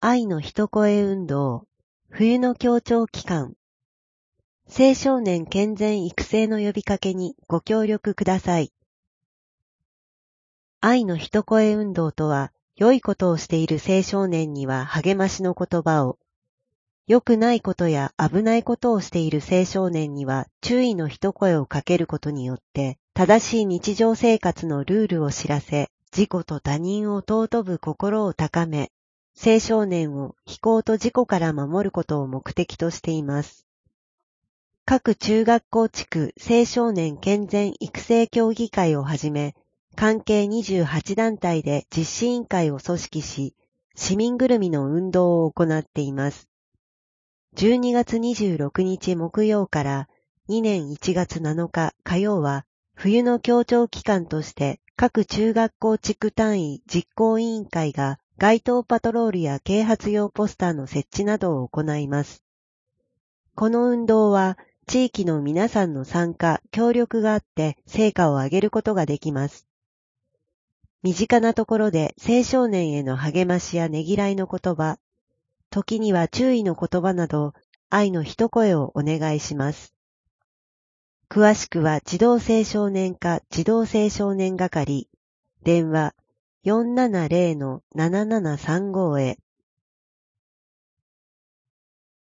愛の一声運動、冬の協調期間、青少年健全育成の呼びかけにご協力ください。愛の一声運動とは、良いことをしている青少年には励ましの言葉を、良くないことや危ないことをしている青少年には注意の一声をかけることによって、正しい日常生活のルールを知らせ、自己と他人を尊ぶ心を高め、青少年を非行と事故から守ることを目的としています。各中学校地区青少年健全育成協議会をはじめ、関係28団体で実施委員会を組織し、市民ぐるみの運動を行っています。12月26日木曜から2年1月7日火曜は、冬の協調期間として各中学校地区単位実行委員会が街頭パトロールや啓発用ポスターの設置などを行います。この運動は地域の皆さんの参加、協力があって成果を上げることができます。身近なところで青少年への励ましやねぎらいの言葉、時には注意の言葉など愛の一声をお願いします。詳しくは児童青少年課児童青少年係、電話 470-7735 へ。